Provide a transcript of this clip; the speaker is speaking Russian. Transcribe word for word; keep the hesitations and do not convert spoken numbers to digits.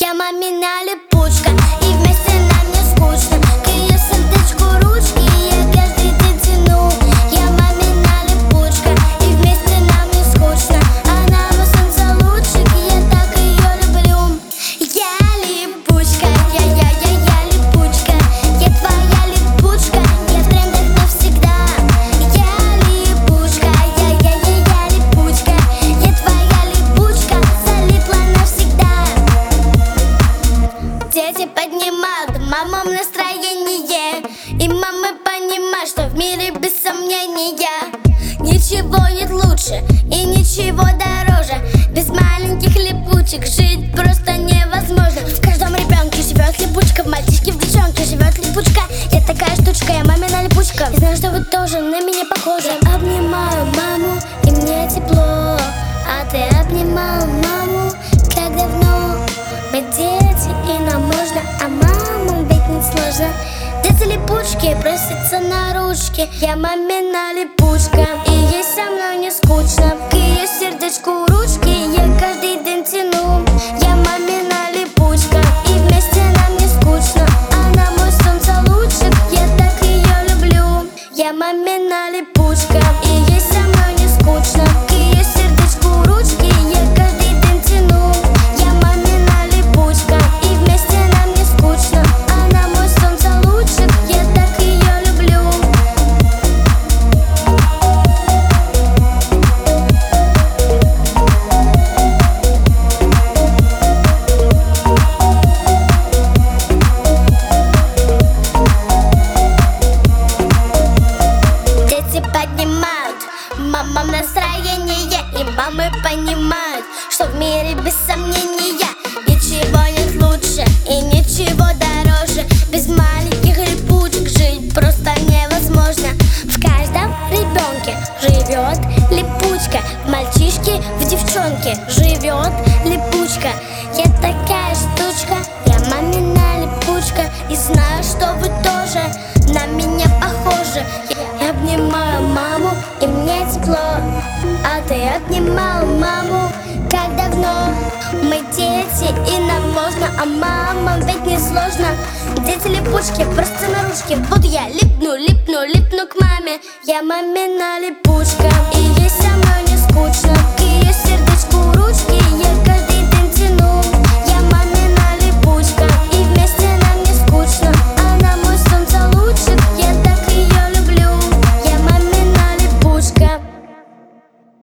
Я мамина липучка, и вместе нам не скучно. К ее сердечку ручки я каждый день тяну. Я мамина липучка, и вместе нам не скучно. Она мой солнцелучик, я так ее люблю. Я липучка, я-я-я-я липучка. Я твоя липучка, я в трендах навсегда. Я липучка, я-я-я-я липучка. Я твоя липучка, залипла навсегда. Дети поднимают мамам настроение, и мамы понимают, что в мире без сомнения ничего нет лучше и ничего дороже. Без маленьких липучек жить просто невозможно. В каждом ребенке живет липучка, в мальчишке, в девчонке живет липучка. Я такая штучка, я мамина липучка. И знаю, что вы тоже на меня похожи. Я обнимаю маму, и мне тепло. А ты обнимал маму, как давно? Мы дети, и нам можно, а мамам ведь не сложно. Дети липучки просятся на ручки. Я мамина липучка, и ей со мной не скучно. К ее сердечку ручки я каждый день тяну. Я мамина липучка, и вместе нам не скучно. Она мой солнцелучик, я так ее люблю. Я мамина липучка, и ей со мной не скучно. К ее сердечку ручки я каждый день тяну. Я мамина липучка, и вместе нам не скучно. Она мой солнцелучик, я так ее люблю. Дети поднимают мамам настроение, и мамы понимают, что в мире без сомнения ничего нет лучше и ничего дороже. Без маленьких липучек жить просто невозможно. В каждом ребенке живет липучка, в мальчишке, в девчонке живет липучка. Я такая штучка, я мамина липучка, и знаю, что вы тоже на меня похожи. Я обнимаю маму, и мне тепло. А ты обнимал маму, как давно? Мы дети, и нам можно, а мамам ведь не сложно. Дети липучки, просто на ручке. Вот я липну, липну, липну к маме. Я мамина липучка,